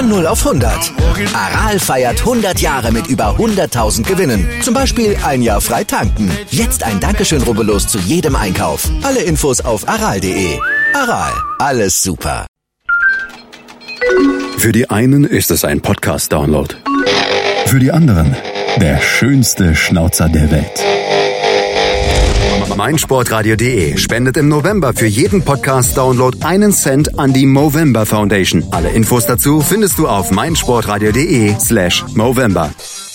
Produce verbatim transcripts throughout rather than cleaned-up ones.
Von null auf hundert. Aral feiert hundert Jahre mit über hunderttausend Gewinnen. Zum Beispiel ein Jahr frei tanken. Jetzt ein Dankeschön, rubbellos zu jedem Einkauf. Alle Infos auf aral punkt de. Aral, alles super. Für die einen ist es ein Podcast-Download. Für die anderen der schönste Schnauzer der Welt. meinsportradio punkt de spendet im November für jeden Podcast-Download einen Cent an die Movember Foundation. Alle Infos dazu findest du auf meinsportradio punkt de slash Movember.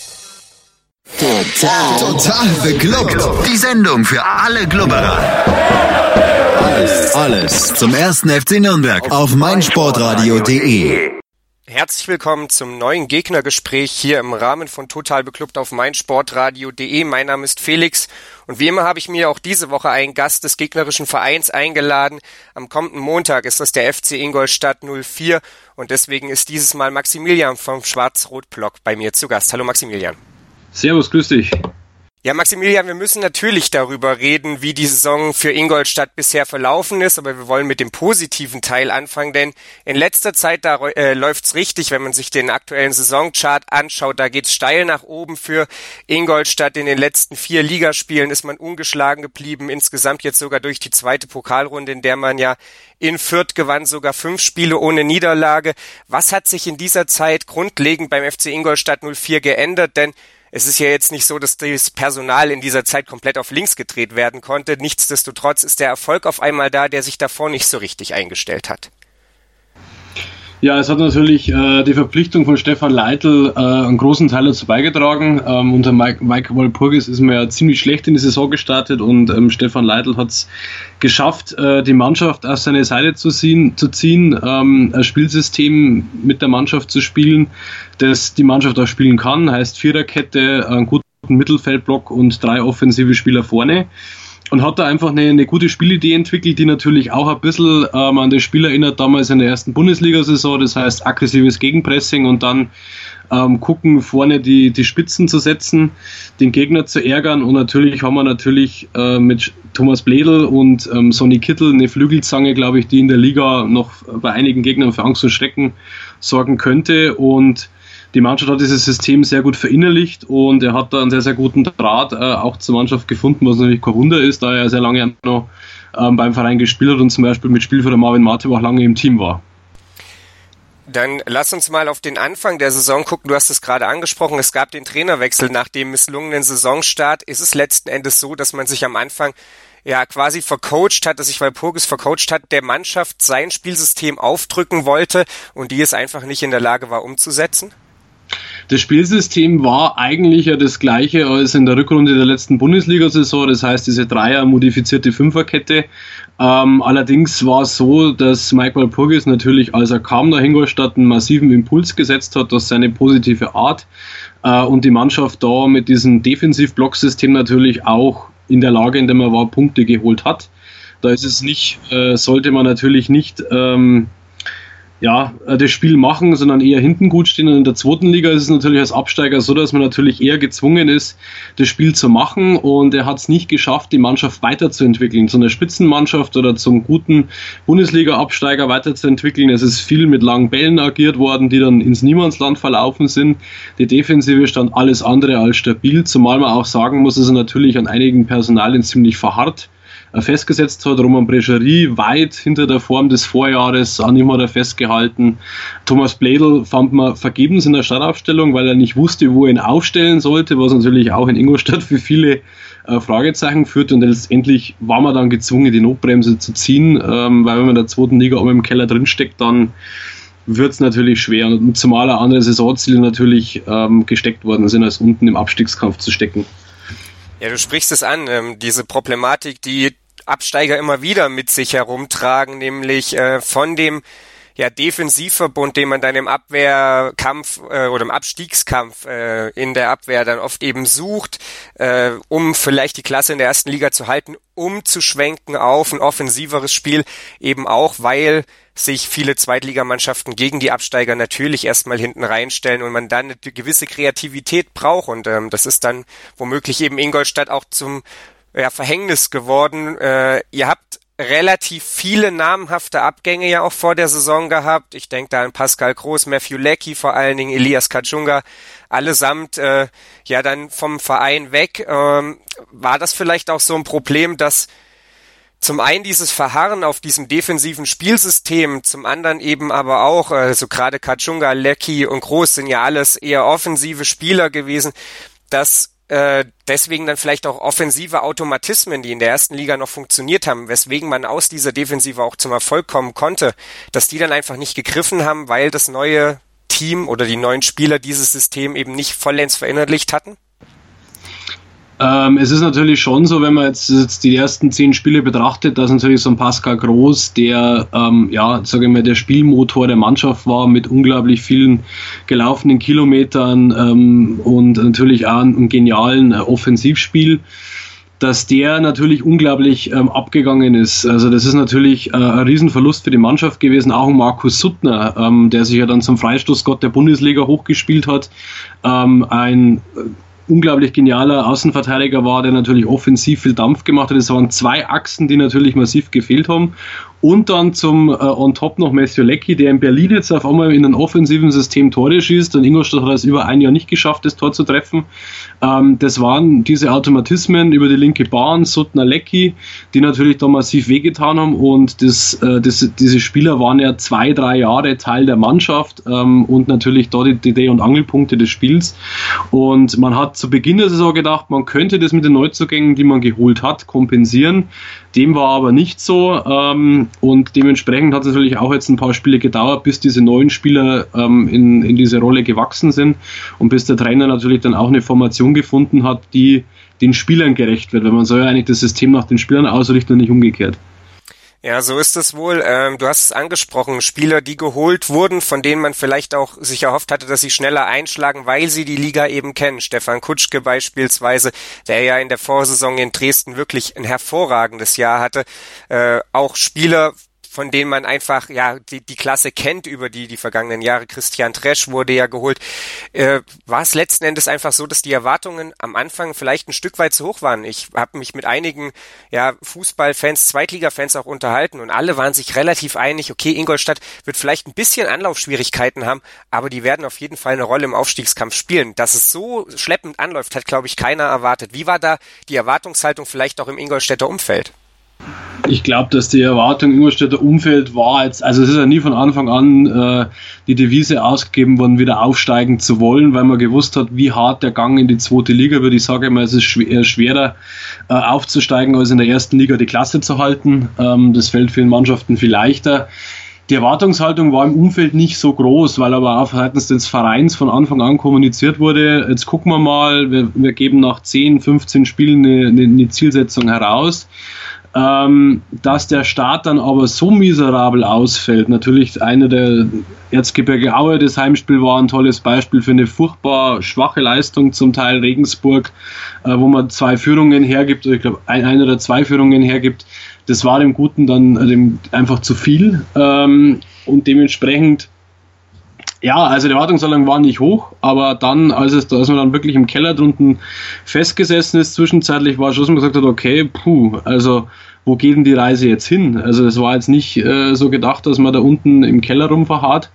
Total, total beglückt. Die Sendung für alle Glubberer. Alles, alles zum ersten F C Nürnberg auf meinsportradio punkt de. Herzlich willkommen zum neuen Gegnergespräch hier im Rahmen von Total Beklubbt auf meinsportradio punkt de. Mein Name ist Felix und wie immer habe ich mir auch diese Woche einen Gast des gegnerischen Vereins eingeladen. Am kommenden Montag ist das der F C Ingolstadt null vier und deswegen ist dieses Mal Maximilian vom Schwarz-Rot-Block bei mir zu Gast. Hallo Maximilian. Servus, grüß dich. Ja, Maximilian, wir müssen natürlich darüber reden, wie die Saison für Ingolstadt bisher verlaufen ist, aber wir wollen mit dem positiven Teil anfangen, denn in letzter Zeit da äh, läuft's richtig, wenn man sich den aktuellen Saisonchart anschaut, da geht's steil nach oben für Ingolstadt. In den letzten vier Ligaspielen ist man ungeschlagen geblieben, insgesamt jetzt sogar durch die zweite Pokalrunde, in der man ja in Fürth gewann, sogar fünf Spiele ohne Niederlage. Was hat sich in dieser Zeit grundlegend beim F C Ingolstadt null vier geändert, denn es ist ja jetzt nicht so, dass das Personal in dieser Zeit komplett auf links gedreht werden konnte. Nichtsdestotrotz ist der Erfolg auf einmal da, der sich davor nicht so richtig eingestellt hat. Ja, es hat natürlich äh, die Verpflichtung von Stefan Leitl äh, einen großen Teil dazu beigetragen. Ähm, unter Mike, Mike Walpurgis ist man ja ziemlich schlecht in die Saison gestartet und ähm, Stefan Leitl hat es geschafft, äh, die Mannschaft auf seine Seite zu ziehen, zu ziehen ähm, ein Spielsystem mit der Mannschaft zu spielen, das die Mannschaft auch spielen kann, heißt Viererkette, einen guten Mittelfeldblock und drei offensive Spieler vorne. Und hat da einfach eine, eine gute Spielidee entwickelt, die natürlich auch ein bisschen ähm, an das Spiel erinnert, damals in der ersten Bundesliga-Saison, das heißt aggressives Gegenpressing und dann ähm, gucken, vorne die, die Spitzen zu setzen, den Gegner zu ärgern und natürlich haben wir natürlich äh, mit Thomas Bledel und ähm, Sonny Kittel eine Flügelzange, glaube ich, die in der Liga noch bei einigen Gegnern für Angst und Schrecken sorgen könnte und die Mannschaft hat dieses System sehr gut verinnerlicht und er hat da einen sehr, sehr guten Draht äh, auch zur Mannschaft gefunden, was natürlich kein Wunder ist, da er sehr lange noch ähm, beim Verein gespielt hat und zum Beispiel mit Spielführer Marvin Martin auch lange im Team war. Dann lass uns mal auf den Anfang der Saison gucken. Du hast es gerade angesprochen, es gab den Trainerwechsel nach dem misslungenen Saisonstart. Ist es letzten Endes so, dass man sich am Anfang ja quasi vercoacht hat, dass sich Walpurgis vercoacht hat, der Mannschaft sein Spielsystem aufdrücken wollte und die es einfach nicht in der Lage war umzusetzen? Das Spielsystem war eigentlich ja das gleiche als in der Rückrunde der letzten Bundesliga-Saison, das heißt diese Dreier-modifizierte Fünferkette. Ähm, allerdings war es so, dass Mike Walpurgis natürlich, als er kam nach Ingolstadt, einen massiven Impuls gesetzt hat durch seine positive Art äh, und die Mannschaft da mit diesem Defensiv-Block-System natürlich auch in der Lage, in der man war, Punkte geholt hat. Da ist es nicht, äh, sollte man natürlich nicht ähm, ja, das Spiel machen, sondern eher hinten gut stehen. Und in der zweiten Liga ist es natürlich als Absteiger so, dass man natürlich eher gezwungen ist, das Spiel zu machen. Und er hat es nicht geschafft, die Mannschaft weiterzuentwickeln, zu einer Spitzenmannschaft oder zum guten Bundesliga-Absteiger weiterzuentwickeln. Es ist viel mit langen Bällen agiert worden, die dann ins Niemandsland verlaufen sind. Die Defensive stand alles andere als stabil, zumal man auch sagen muss, dass er natürlich an einigen Personalien ziemlich verharrt festgesetzt hat. Roman Brecherie weit hinter der Form des Vorjahres, an ihm hat er festgehalten. Thomas Bledel fand man vergebens in der Startaufstellung, weil er nicht wusste, wo er ihn aufstellen sollte, was natürlich auch in Ingolstadt für viele äh, Fragezeichen führt und letztendlich war man dann gezwungen, die Notbremse zu ziehen, ähm, weil wenn man in der zweiten Liga oben im Keller drinsteckt, dann wird es natürlich schwer und zumal auch andere Saisonziele natürlich ähm, gesteckt worden sind, als unten im Abstiegskampf zu stecken. Ja, du sprichst es an, ähm, diese Problematik, die Absteiger immer wieder mit sich herumtragen, nämlich äh, von dem ja, Defensivverbund, den man dann im Abwehrkampf äh, oder im Abstiegskampf äh, in der Abwehr dann oft eben sucht, äh, um vielleicht die Klasse in der ersten Liga zu halten, umzuschwenken auf ein offensiveres Spiel, eben auch, weil sich viele Zweitligamannschaften gegen die Absteiger natürlich erstmal hinten reinstellen und man dann eine gewisse Kreativität braucht und ähm, das ist dann womöglich eben Ingolstadt auch zum ja, Verhängnis geworden. Äh, ihr habt relativ viele namhafte Abgänge ja auch vor der Saison gehabt. Ich denke da an Pascal Groß, Matthew Leckie vor allen Dingen, Elias Kachunga, allesamt äh, ja dann vom Verein weg. Ähm, war das vielleicht auch so ein Problem, dass zum einen dieses Verharren auf diesem defensiven Spielsystem, zum anderen eben aber auch, also gerade Kachunga, Leckie und Groß sind ja alles eher offensive Spieler gewesen, dass äh, deswegen dann vielleicht auch offensive Automatismen, die in der ersten Liga noch funktioniert haben, weswegen man aus dieser Defensive auch zum Erfolg kommen konnte, dass die dann einfach nicht gegriffen haben, weil das neue Team oder die neuen Spieler dieses System eben nicht vollends verinnerlicht hatten? Ähm, es ist natürlich schon so, wenn man jetzt, jetzt die ersten zehn Spiele betrachtet, dass natürlich so ein Pascal Groß, der, ähm, ja, sage ich mal, der Spielmotor der Mannschaft war mit unglaublich vielen gelaufenen Kilometern ähm, und natürlich auch einem genialen äh, Offensivspiel, dass der natürlich unglaublich ähm, abgegangen ist. Also das ist natürlich äh, ein Riesenverlust für die Mannschaft gewesen, auch Markus Suttner, ähm, der sich ja dann zum Freistoßgott der Bundesliga hochgespielt hat, ähm, ein äh, unglaublich genialer Außenverteidiger war, der natürlich offensiv viel Dampf gemacht hat. Es waren zwei Achsen, die natürlich massiv gefehlt haben. Und dann zum äh, on top noch Matthew Leckie, der in Berlin jetzt auf einmal in einem offensiven System Tore schießt. Und Ingolstadt hat es über ein Jahr nicht geschafft, das Tor zu treffen. Ähm, das waren diese Automatismen über die linke Bahn, Suttner, Leckie, die natürlich da massiv wehgetan haben. Und das, äh, das, diese Spieler waren ja zwei, drei Jahre Teil der Mannschaft ähm, und natürlich da die, die Dreh- und Angelpunkte des Spiels. Und man hat zu Beginn der Saison gedacht, man könnte das mit den Neuzugängen, die man geholt hat, kompensieren. Dem war aber nicht so. Ähm, Und dementsprechend hat es natürlich auch jetzt ein paar Spiele gedauert, bis diese neuen Spieler ähm, in, in diese Rolle gewachsen sind und bis der Trainer natürlich dann auch eine Formation gefunden hat, die den Spielern gerecht wird. Weil man soll ja eigentlich das System nach den Spielern ausrichten und nicht umgekehrt. Ja, so ist es wohl. Ähm, du hast es angesprochen, Spieler, die geholt wurden, von denen man vielleicht auch sich erhofft hatte, dass sie schneller einschlagen, weil sie die Liga eben kennen. Stefan Kutschke beispielsweise, der ja in der Vorsaison in Dresden wirklich ein hervorragendes Jahr hatte. Äh, auch Spieler, von denen man einfach ja die, die Klasse kennt über die die vergangenen Jahre. Christian Tresch wurde ja geholt. Äh, war es letzten Endes einfach so, dass die Erwartungen am Anfang vielleicht ein Stück weit zu hoch waren? Ich habe mich mit einigen ja Fußballfans, Zweitligafans auch unterhalten und alle waren sich relativ einig, okay, Ingolstadt wird vielleicht ein bisschen Anlaufschwierigkeiten haben, aber die werden auf jeden Fall eine Rolle im Aufstiegskampf spielen. Dass es so schleppend anläuft, hat, glaube ich, keiner erwartet. Wie war da die Erwartungshaltung vielleicht auch im Ingolstädter Umfeld? Ich glaube, dass die Erwartung im Ingolstädter Umfeld war jetzt, also es ist ja nie von Anfang an äh, die Devise ausgegeben worden, wieder aufsteigen zu wollen, weil man gewusst hat, wie hart der Gang in die zweite Liga wird. Ich sage immer, es ist schwer, schwerer äh, aufzusteigen, als in der ersten Liga die Klasse zu halten. Ähm, das fällt vielen Mannschaften viel leichter. Die Erwartungshaltung war im Umfeld nicht so groß, weil aber auch seitens des Vereins von Anfang an kommuniziert wurde, jetzt gucken wir mal, wir, wir geben nach zehn, fünfzehn Spielen eine, eine, eine Zielsetzung heraus. Ähm, dass der Start dann aber so miserabel ausfällt, natürlich einer der Erzgebirge Aue, das Heimspiel war ein tolles Beispiel für eine furchtbar schwache Leistung, zum Teil Regensburg, äh, wo man zwei Führungen hergibt, oder ich glaube ein, ein oder zwei Führungen hergibt, das war dem Guten dann äh, dem einfach zu viel ähm, und dementsprechend ja, also die Erwartungshaltung war nicht hoch, aber dann, als es, als man dann wirklich im Keller drunten festgesessen ist, zwischenzeitlich war schon, dass man gesagt hat, okay, puh, also wo geht denn die Reise jetzt hin? Also es war jetzt nicht äh, so gedacht, dass man da unten im Keller rumverharrt.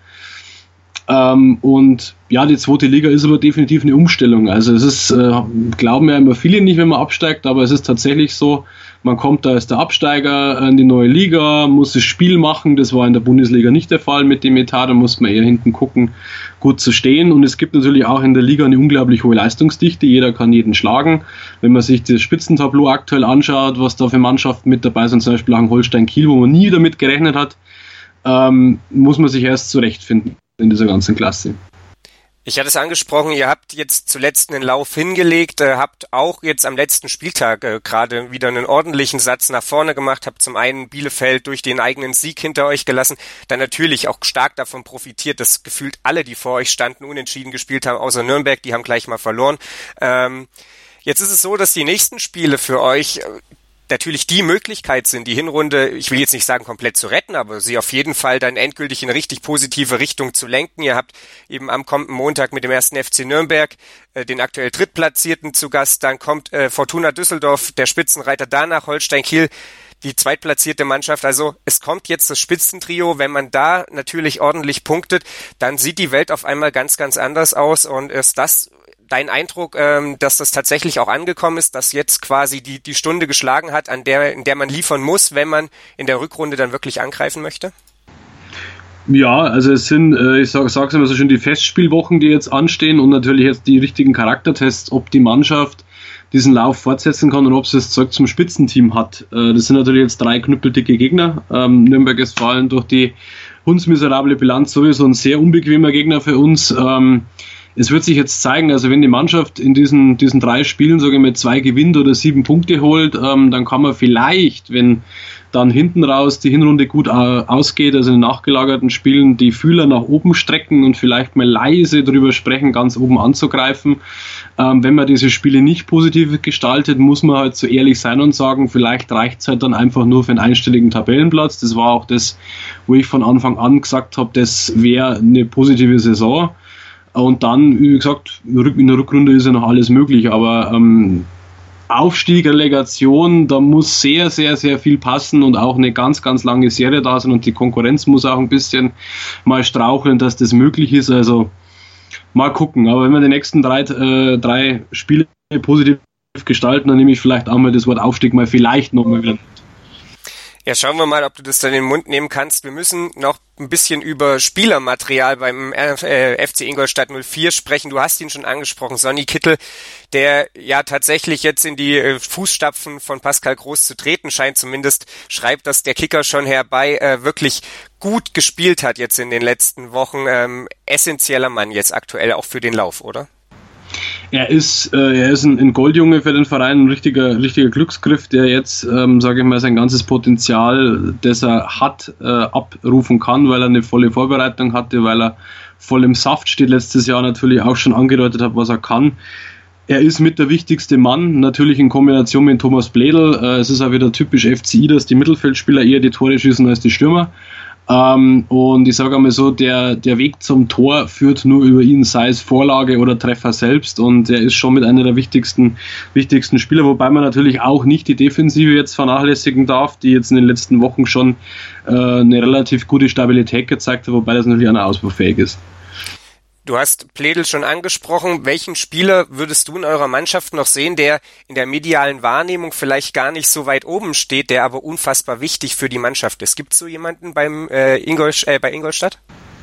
Ähm, und ja, die zweite Liga ist aber definitiv eine Umstellung. Also es ist, äh, glauben ja immer viele nicht, wenn man absteigt, aber es ist tatsächlich so, man kommt da als der Absteiger in die neue Liga, muss das Spiel machen, das war in der Bundesliga nicht der Fall mit dem Etat, da muss man eher hinten gucken, gut zu stehen und es gibt natürlich auch in der Liga eine unglaublich hohe Leistungsdichte, jeder kann jeden schlagen. Wenn man sich das Spitzentableau aktuell anschaut, was da für Mannschaften mit dabei sind, zum Beispiel auch in Holstein Kiel, wo man nie damit gerechnet hat, ähm, muss man sich erst zurechtfinden in dieser ganzen Klasse. Ich hatte es angesprochen, ihr habt jetzt zuletzt einen Lauf hingelegt, äh, habt auch jetzt am letzten Spieltag äh, gerade wieder einen ordentlichen Satz nach vorne gemacht, habt zum einen Bielefeld durch den eigenen Sieg hinter euch gelassen, dann natürlich auch stark davon profitiert, dass gefühlt alle, die vor euch standen, unentschieden gespielt haben, außer Nürnberg, die haben gleich mal verloren. Ähm, jetzt ist es so, dass die nächsten Spiele für euch äh, natürlich die Möglichkeit sind, die Hinrunde, ich will jetzt nicht sagen komplett zu retten, aber sie auf jeden Fall dann endgültig in eine richtig positive Richtung zu lenken. Ihr habt eben am kommenden Montag mit dem ersten F C Nürnberg äh, den aktuell Drittplatzierten zu Gast, dann kommt äh, Fortuna Düsseldorf, der Spitzenreiter, danach Holstein Kiel. die zweitplatzierte Mannschaft. Also es kommt jetzt das Spitzentrio. Wenn man da natürlich ordentlich punktet, dann sieht die Welt auf einmal ganz, ganz anders aus. Und ist das dein Eindruck, ähm, dass das tatsächlich auch angekommen ist, dass jetzt quasi die, die Stunde geschlagen hat, an der, in der man liefern muss, wenn man in der Rückrunde dann wirklich angreifen möchte? Ja, also es sind, äh, ich sage es immer so schön, die Festspielwochen, die jetzt anstehen und natürlich jetzt die richtigen Charaktertests, ob die Mannschaft diesen Lauf fortsetzen kann und ob sie das Zeug zum Spitzenteam hat. Äh, das sind natürlich jetzt drei knüppeldicke Gegner. Ähm, Nürnberg ist vor allem durch die hundsmiserable Bilanz sowieso ein sehr unbequemer Gegner für uns. Ähm, es wird sich jetzt zeigen, also wenn die Mannschaft in diesen, diesen drei Spielen, sage ich mal, zwei gewinnt oder sieben Punkte holt, ähm, dann kann man vielleicht, wenn dann hinten raus die Hinrunde gut ausgeht, also in nachgelagerten Spielen, die Fühler nach oben strecken und vielleicht mal leise drüber sprechen, ganz oben anzugreifen. Ähm, wenn man diese Spiele nicht positiv gestaltet, muss man halt so ehrlich sein und sagen, vielleicht reicht es halt dann einfach nur für einen einstelligen Tabellenplatz. Das war auch das, wo ich von Anfang an gesagt habe, das wäre eine positive Saison. Und dann, wie gesagt, in der Rückrunde ist ja noch alles möglich, aber ähm, Aufstieg, Relegation, da muss sehr, sehr, sehr viel passen und auch eine ganz, ganz lange Serie da sein und die Konkurrenz muss auch ein bisschen mal straucheln, dass das möglich ist. Also mal gucken. Aber wenn wir die nächsten drei, äh, drei Spiele positiv gestalten, dann nehme ich vielleicht auch mal das Wort Aufstieg mal vielleicht nochmal wieder. Ja, schauen wir mal, ob du das dann in den Mund nehmen kannst. Wir müssen noch ein bisschen über Spielermaterial beim äh, F C Ingolstadt null vier sprechen. Du hast ihn schon angesprochen, Sonny Kittel, der ja tatsächlich jetzt in die äh, Fußstapfen von Pascal Groß zu treten scheint. Zumindest schreibt das der Kicker schon herbei, äh, wirklich gut gespielt hat jetzt in den letzten Wochen. Ähm, essentieller Mann jetzt aktuell auch für den Lauf, oder? Er ist, äh, er ist ein, ein Goldjunge für den Verein, ein richtiger, richtiger Glücksgriff, der jetzt, ähm, sage ich mal, sein ganzes Potenzial, das er hat, äh, abrufen kann, weil er eine volle Vorbereitung hatte, weil er voll im Saft steht, letztes Jahr natürlich auch schon angedeutet hat, was er kann. Er ist mit der wichtigste Mann, natürlich in Kombination mit Thomas Bledel. Äh, es ist auch wieder typisch F C I, dass die Mittelfeldspieler eher die Tore schießen als die Stürmer. Ähm, und ich sage einmal so, der, der Weg zum Tor führt nur über ihn, sei es Vorlage oder Treffer selbst, und er ist schon mit einer der wichtigsten, wichtigsten Spieler, wobei man natürlich auch nicht die Defensive jetzt vernachlässigen darf, die jetzt in den letzten Wochen schon äh, eine relativ gute Stabilität gezeigt hat, wobei das natürlich auch ausbaufähig ist. Du hast Pledel schon angesprochen. Welchen Spieler würdest du in eurer Mannschaft noch sehen, der in der medialen Wahrnehmung vielleicht gar nicht so weit oben steht, der aber unfassbar wichtig für die Mannschaft ist? Gibt es so jemanden beim äh, Ingolst- äh, bei Ingolstadt?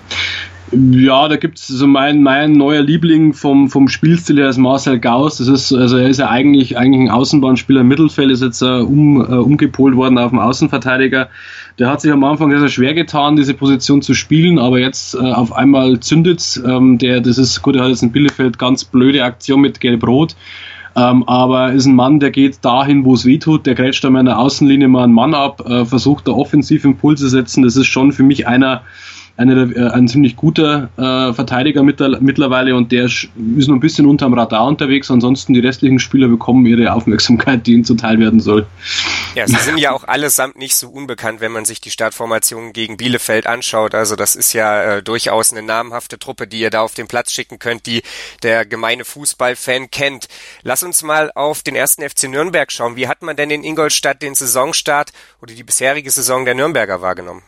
Ja, da gibt es so mein, mein neuer Liebling vom, vom Spielstil her ist Marcel Gauss. Das ist, also er ist ja eigentlich, eigentlich ein Außenbahnspieler im Mittelfeld, ist jetzt uh, um, uh, umgepolt worden auf den Außenverteidiger. Der hat sich am Anfang sehr, sehr schwer getan, diese Position zu spielen, aber jetzt uh, auf einmal zündet's. Ähm, der, das ist gut, er hat jetzt in Bielefeld ganz blöde Aktion mit Gelb-Rot. Ähm, aber ist ein Mann, der geht dahin, wo es weh tut, der grätscht an meiner Außenlinie mal einen Mann ab, äh, versucht da offensiv Impulse zu setzen. Das ist schon für mich einer, Eine, äh, ein ziemlich guter äh, Verteidiger mit der, mittlerweile, und der ist noch ein bisschen unterm Radar unterwegs. Ansonsten die restlichen Spieler bekommen ihre Aufmerksamkeit, die ihnen zuteil werden soll. Ja, sie sind ja auch allesamt nicht so unbekannt, wenn man sich die Startformation gegen Bielefeld anschaut. Also das ist ja äh, durchaus eine namhafte Truppe, die ihr da auf den Platz schicken könnt, die der gemeine Fußballfan kennt. Lass uns mal auf den ersten F C Nürnberg schauen. Wie hat man denn in Ingolstadt den Saisonstart oder die bisherige Saison der Nürnberger wahrgenommen?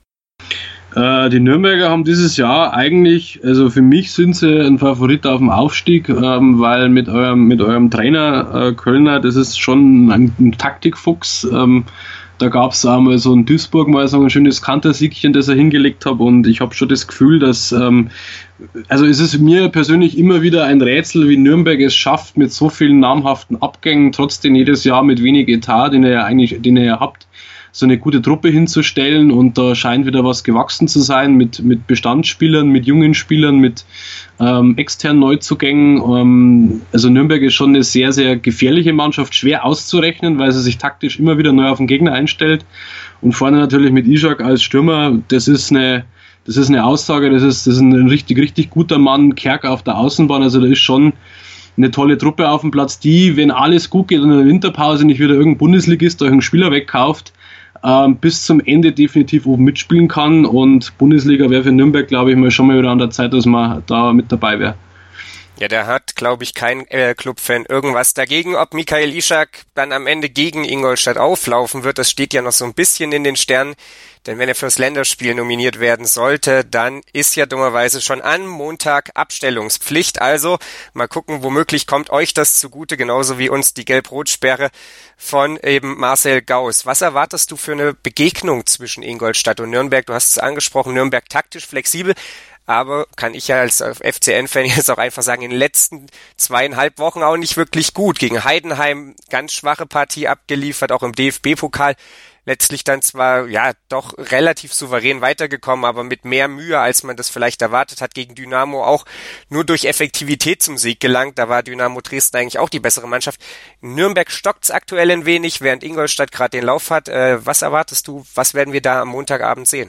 Die Nürnberger haben dieses Jahr eigentlich, also für mich sind sie ein Favorit auf dem Aufstieg, ähm, weil mit eurem, mit eurem Trainer äh, Kölner, das ist schon ein, ein Taktikfuchs. Ähm, da gab es einmal so in Duisburg mal so ein schönes Kantersiegchen, das er hingelegt hat, und ich habe schon das Gefühl, dass, ähm, also es ist mir persönlich immer wieder ein Rätsel, wie Nürnberg es schafft, mit so vielen namhaften Abgängen, trotzdem jedes Jahr mit wenig Etat, den ihr ja eigentlich, den ihr ja habt, so eine gute Truppe hinzustellen, und da scheint wieder was gewachsen zu sein mit, mit Bestandsspielern, mit jungen Spielern, mit ähm, externen Neuzugängen. Ähm, also Nürnberg ist schon eine sehr, sehr gefährliche Mannschaft, schwer auszurechnen, weil sie sich taktisch immer wieder neu auf den Gegner einstellt, und vorne natürlich mit Ishak als Stürmer, das ist eine, das ist eine Aussage, das ist, das ist ein richtig, richtig guter Mann, Kerk auf der Außenbahn, also da ist schon eine tolle Truppe auf dem Platz, die, wenn alles gut geht und in der Winterpause nicht wieder irgendein Bundesligist oder irgendein Spieler wegkauft, bis zum Ende definitiv oben mitspielen kann, und Bundesliga wäre für Nürnberg, glaube ich, mal schon mal wieder an der Zeit, dass man da mit dabei wäre. Ja, da hat, glaube ich, kein äh, Clubfan irgendwas dagegen. Ob Michael Ishak dann am Ende gegen Ingolstadt auflaufen wird, das steht ja noch so ein bisschen in den Sternen. Denn wenn er fürs Länderspiel nominiert werden sollte, dann ist ja dummerweise schon am Montag Abstellungspflicht. Also mal gucken, womöglich kommt euch das zugute, genauso wie uns die Gelb-Rot-Sperre von eben Marcel Gauss. Was erwartest du für eine Begegnung zwischen Ingolstadt und Nürnberg? Du hast es angesprochen, Nürnberg taktisch flexibel. Aber kann ich ja als F C N-Fan jetzt auch einfach sagen, in den letzten zweieinhalb Wochen auch nicht wirklich gut. Gegen Heidenheim ganz schwache Partie abgeliefert, auch im D F B-Pokal. Letztlich dann zwar, ja, doch relativ souverän weitergekommen, aber mit mehr Mühe, als man das vielleicht erwartet hat. Gegen Dynamo auch nur durch Effektivität zum Sieg gelangt. Da war Dynamo Dresden eigentlich auch die bessere Mannschaft. In Nürnberg stockt's aktuell ein wenig, während Ingolstadt gerade den Lauf hat. Äh, was erwartest du? Was werden wir da am Montagabend sehen?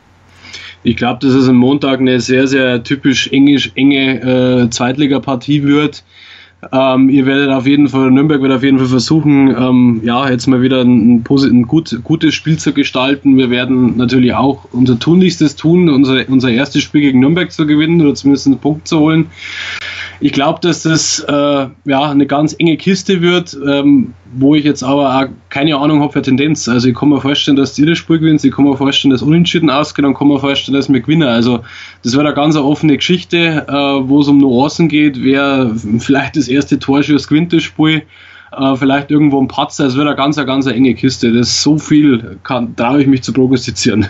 Ich glaube, dass es am Montag eine sehr, sehr typisch enge, enge äh, Zweitligapartie wird. Ähm, ihr werdet auf jeden Fall, Nürnberg wird auf jeden Fall versuchen, ähm, ja, jetzt mal wieder ein, ein, ein gut, gutes Spiel zu gestalten. Wir werden natürlich auch unser Tunlichstes tun, unser, unser erstes Spiel gegen Nürnberg zu gewinnen oder zumindest einen Punkt zu holen. Ich glaube, dass das äh, ja eine ganz enge Kiste wird, ähm, wo ich jetzt aber auch keine Ahnung habe für Tendenz. Also ich kann mir vorstellen, dass die das Spiel gewinnen, ich kann mir vorstellen, dass Unentschieden ausgeht, dann kann mir vorstellen, dass wir gewinnen. Also das wird eine ganz offene Geschichte, äh, wo es um Nuancen geht, wer vielleicht das erste Torschuss gewinnt das Spiel, äh, vielleicht irgendwo ein Patzer. Es wird eine ganz, eine ganz enge Kiste. Das ist so viel, kann, traue ich mich zu prognostizieren.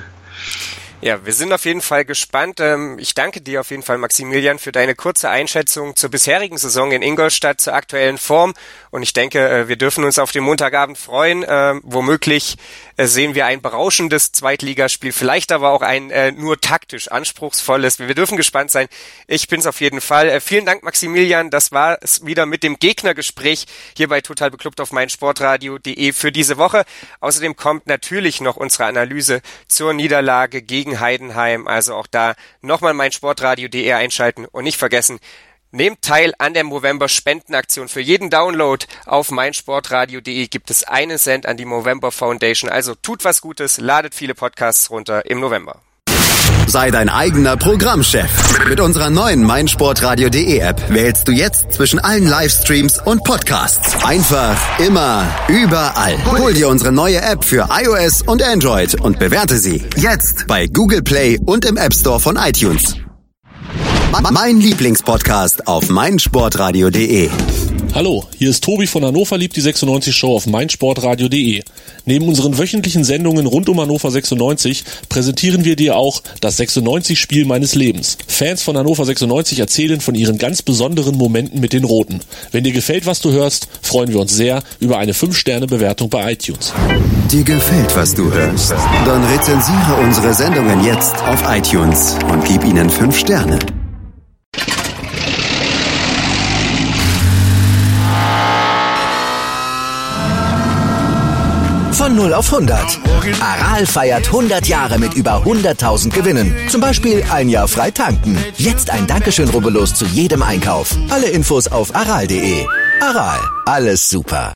Ja, wir sind auf jeden Fall gespannt. Ich danke dir auf jeden Fall, Maximilian, für deine kurze Einschätzung zur bisherigen Saison in Ingolstadt, zur aktuellen Form. Und ich denke, wir dürfen uns auf den Montagabend freuen. Womöglich sehen wir ein berauschendes Zweitligaspiel, vielleicht aber auch ein nur taktisch anspruchsvolles. Wir dürfen gespannt sein. Ich bin's auf jeden Fall. Vielen Dank, Maximilian. Das war es wieder mit dem Gegnergespräch hier bei Total Beklubbt auf meinsportradio punkt de für diese Woche. Außerdem kommt natürlich noch unsere Analyse zur Niederlage gegen Heidenheim, also auch da nochmal meinsportradio punkt de einschalten und nicht vergessen, nehmt teil an der Movember-Spendenaktion. Für jeden Download auf meinsportradio punkt de gibt es einen Cent an die Movember Foundation. Also tut was Gutes, ladet viele Podcasts runter im November. Sei dein eigener Programmchef. Mit unserer neuen meinsportradio punkt de App wählst du jetzt zwischen allen Livestreams und Podcasts. Einfach, immer, überall. Hol dir unsere neue App für iOS und Android und bewerte sie jetzt bei Google Play und im App Store von iTunes. Mein Lieblingspodcast auf meinsportradio punkt de. Hallo, hier ist Tobi von Hannover liebt die sechsundneunzig Show auf meinsportradio punkt de. Neben unseren wöchentlichen Sendungen rund um Hannover sechsundneunzig präsentieren wir dir auch das sechsundneunzig-Spiel meines Lebens. Fans von Hannover sechsundneunzig erzählen von ihren ganz besonderen Momenten mit den Roten. Wenn dir gefällt, was du hörst, freuen wir uns sehr über eine fünf Sterne Bewertung bei iTunes. Dir gefällt, was du hörst? Dann rezensiere unsere Sendungen jetzt auf iTunes und gib ihnen fünf Sterne. Von null auf hundert. Aral feiert hundert Jahre mit über hunderttausend Gewinnen. Zum Beispiel ein Jahr frei tanken. Jetzt ein Dankeschön, rubbellos zu jedem Einkauf. Alle Infos auf aral punkt de. Aral, alles super.